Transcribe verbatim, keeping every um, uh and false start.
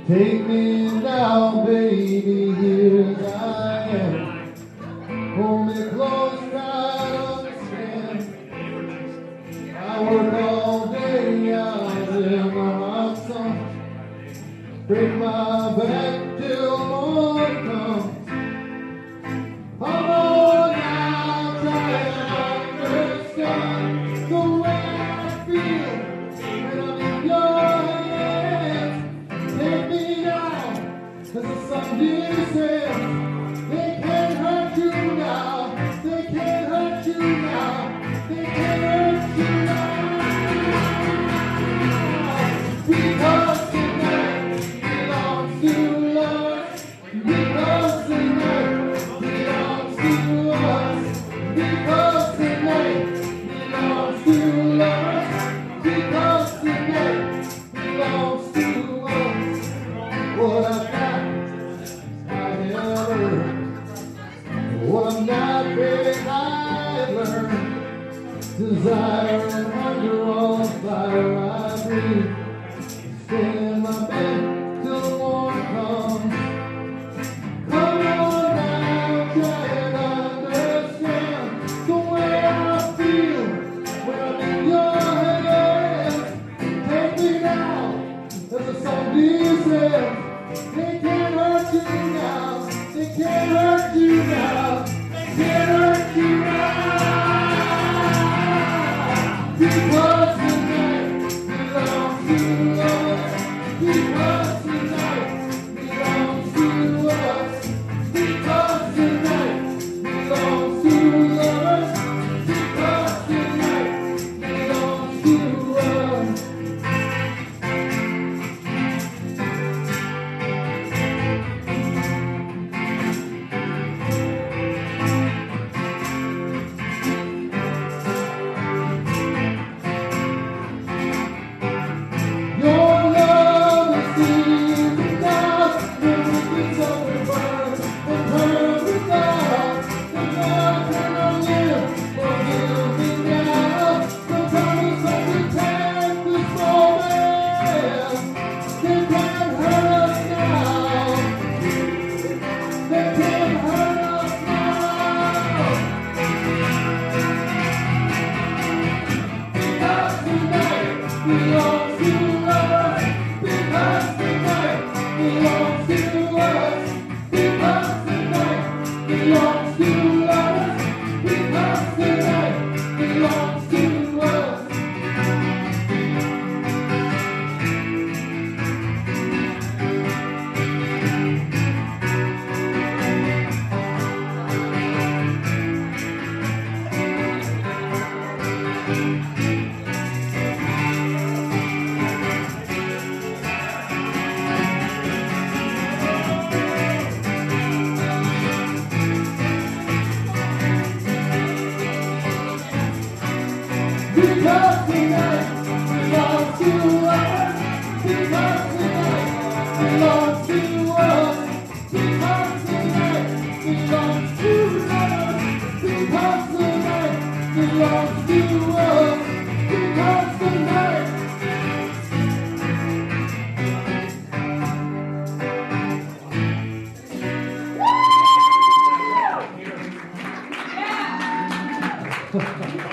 Take me now, baby, here I am. Hold me close, try to understand. I work all day, I live my hot sun. Break my back till morning comes. Come on now, try to understand the way I feel when I'm in your hands. Take me down, 'cause the sun descends. They can't hurt you now, they can't hurt you now, they can't hurt you now. Because tonight belongs to us, because tonight belongs to us, because tonight belongs to us, because tonight belongs to us. What I've got, I have earned. What I'm not, baby, I learned. Desire and hunger, all fire I breathe. Stay in my bed till the morning comes. Come on now, try and understand the way I feel when I'm in your hands. Take me now, as the sun descends. They can't hurt you now, they can't hurt you now, they can't hurt you now. Because tonight belongs to us, because tonight belongs to us, because tonight belongs to us, because tonight belongs to us. Your love is deep enough, when we get over and turn without. The love can live, forgive me now. Sometimes it's only take this moment. They can't hurt us now, they can't hurt us now. Because tonight belongs to us, because tonight belongs to us, because tonight belongs to us, because tonight belongs to us. Because tonight belongs to us, because tonight belongs to us, because tonight belongs to us, because tonight belongs to us, because tonight. Yeah.